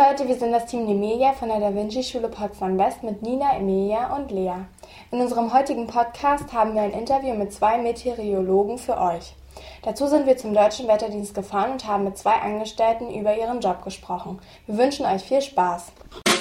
Leute, wir sind das Team Nemelia von der Da Vinci Schule Potsdam West mit Nina, Emilia und Lea. In unserem heutigen Podcast haben wir ein Interview mit 2 Meteorologen für euch. Dazu sind wir zum Deutschen Wetterdienst gefahren und haben mit 2 Angestellten über ihren Job gesprochen. Wir wünschen euch viel Spaß.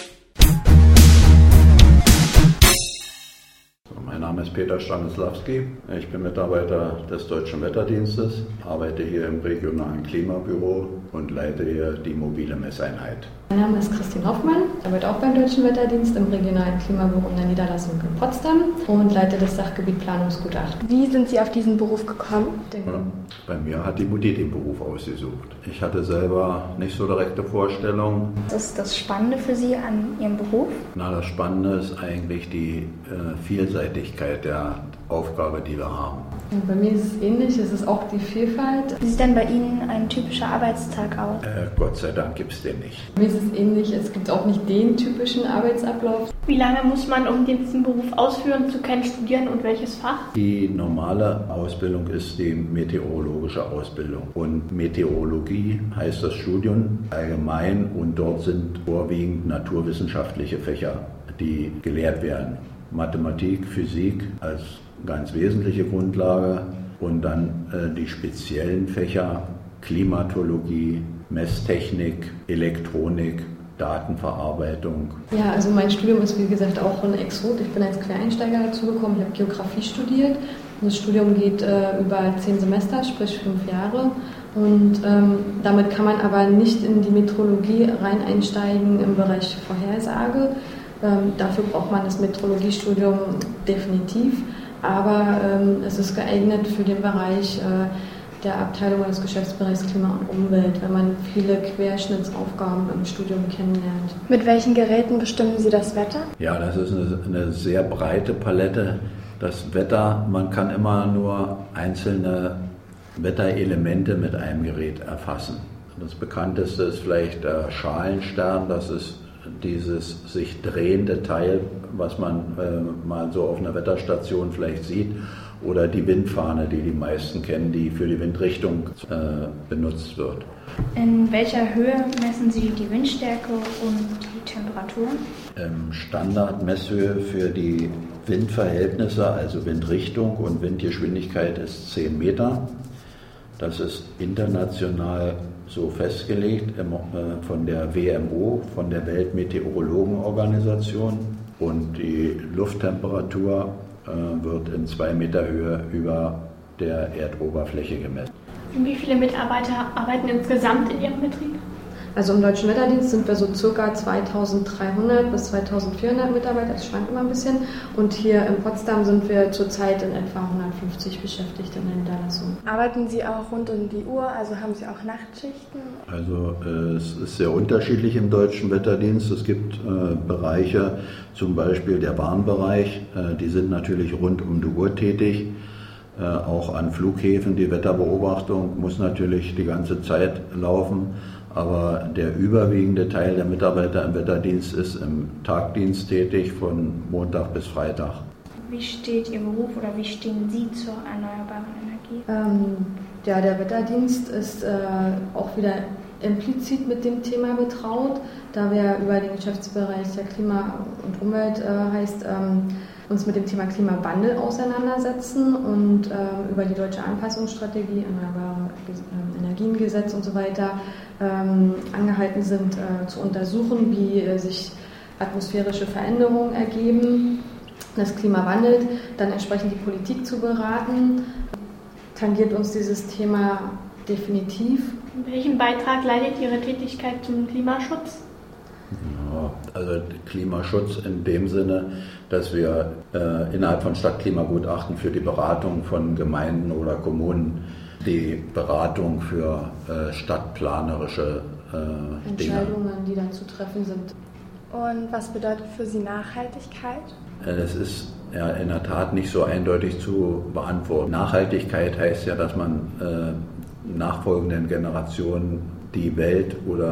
Mein Name ist Peter Stanislawski. Ich bin Mitarbeiter des Deutschen Wetterdienstes, arbeite hier im regionalen Klimabüro und leite hier die mobile Messeinheit. Mein Name ist Christine Hoffmann, ich arbeite auch beim Deutschen Wetterdienst im regionalen Klimabüro in der Niederlassung in Potsdam und leite das Sachgebiet Planungsgutachten. Wie sind Sie auf diesen Beruf gekommen? Bei mir hat die Mutti den Beruf ausgesucht. Ich hatte selber nicht so direkte Vorstellungen. Was ist das Spannende für Sie an Ihrem Beruf? Das Spannende ist eigentlich die Vielseitigkeit der Aufgabe, die wir haben. Bei mir ist es ähnlich, es ist auch die Vielfalt. Wie sieht denn bei Ihnen ein typischer Arbeitstag aus? Gott sei Dank gibt es den nicht. Mir ist es ähnlich, es gibt auch nicht den typischen Arbeitsablauf. Wie lange muss man, um diesen Beruf ausführen zu können, studieren und welches Fach? Die normale Ausbildung ist die meteorologische Ausbildung. Und Meteorologie heißt das Studium allgemein und dort sind vorwiegend naturwissenschaftliche Fächer, die gelehrt werden. Mathematik, Physik als ganz wesentliche Grundlage und dann die speziellen Fächer Klimatologie, Messtechnik, Elektronik, Datenverarbeitung. Ja, also mein Studium ist wie gesagt auch ein Exot. Ich bin als Quereinsteiger dazu gekommen. Ich habe Geografie studiert. Das Studium geht über 10 Semester, sprich 5 Jahre. Und damit kann man aber nicht in die Meteorologie rein einsteigen im Bereich Vorhersage. Dafür braucht man das Meteorologiestudium definitiv. Aber es ist geeignet für den Bereich der Abteilung des Geschäftsbereichs Klima und Umwelt, wenn man viele Querschnittsaufgaben im Studium kennenlernt. Mit welchen Geräten bestimmen Sie das Wetter? Ja, das ist eine sehr breite Palette. Das Wetter, man kann immer nur einzelne Wetterelemente mit einem Gerät erfassen. Das bekannteste ist vielleicht der Schalenstern, das ist dieses sich drehende Teil, was man mal so auf einer Wetterstation vielleicht sieht, oder die Windfahne, die die meisten kennen, die für die Windrichtung benutzt wird. In welcher Höhe messen Sie die Windstärke und die Temperatur? Standardmesshöhe für die Windverhältnisse, also Windrichtung und Windgeschwindigkeit, ist 10 Meter. Das ist international so festgelegt von der WMO, von der Weltmeteorologenorganisation. Und die Lufttemperatur wird in 2 Meter Höhe über der Erdoberfläche gemessen. Und wie viele Mitarbeiter arbeiten insgesamt in Ihrem Betrieb? Also im Deutschen Wetterdienst sind wir so ca. 2300 bis 2400 Mitarbeiter, das schwankt immer ein bisschen. Und hier in Potsdam sind wir zurzeit in etwa 150 Beschäftigte in der Niederlassung. Arbeiten Sie auch rund um die Uhr, also haben Sie auch Nachtschichten? Also es ist sehr unterschiedlich im Deutschen Wetterdienst. Es gibt Bereiche, zum Beispiel der Warnbereich, die sind natürlich rund um die Uhr tätig. Auch an Flughäfen, die Wetterbeobachtung muss natürlich die ganze Zeit laufen. Aber der überwiegende Teil der Mitarbeiter im Wetterdienst ist im Tagdienst tätig, von Montag bis Freitag. Wie steht Ihr Beruf oder wie stehen Sie zur erneuerbaren Energie? Ja, der Wetterdienst ist auch wieder implizit mit dem Thema betraut, da wir über den Geschäftsbereich der Klima und Umwelt uns mit dem Thema Klimawandel auseinandersetzen und über die deutsche Anpassungsstrategie, Erneuerbare Energiengesetz und so weiter angehalten sind zu untersuchen, wie sich atmosphärische Veränderungen ergeben, das Klima wandelt, dann entsprechend die Politik zu beraten. Tangiert uns dieses Thema definitiv. Welchen Beitrag leistet Ihre Tätigkeit zum Klimaschutz? Ja, also Klimaschutz in dem Sinne, dass wir innerhalb von Stadtklimagutachten für die Beratung von Gemeinden oder Kommunen, die Beratung für stadtplanerische Entscheidungen, die dann zu treffen sind. Und was bedeutet für Sie Nachhaltigkeit? Das ist ja in der Tat nicht so eindeutig zu beantworten. Nachhaltigkeit heißt ja, dass man nachfolgenden Generationen die Welt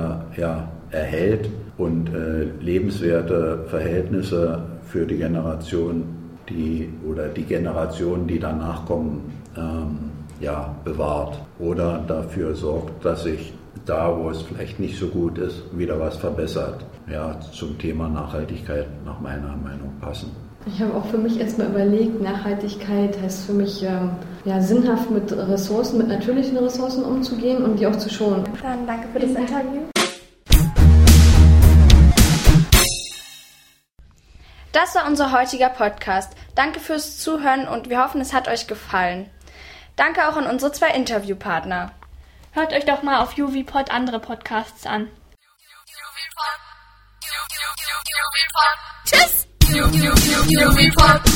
erhält und lebenswerte Verhältnisse für die Generation, die Generationen, die danach kommen, bewahrt oder dafür sorgt, dass sich da, wo es vielleicht nicht so gut ist, wieder was verbessert. Ja, zum Thema Nachhaltigkeit nach meiner Meinung passen. Ich habe auch für mich erstmal überlegt, Nachhaltigkeit heißt für mich sinnhaft mit Ressourcen, mit natürlichen Ressourcen umzugehen und die auch zu schonen. Dann danke für das Interview. Das war unser heutiger Podcast. Danke fürs Zuhören und wir hoffen, es hat euch gefallen. Danke auch an unsere 2 Interviewpartner. Hört euch doch mal auf UWPod andere Podcasts an. Tschüss! UWPod.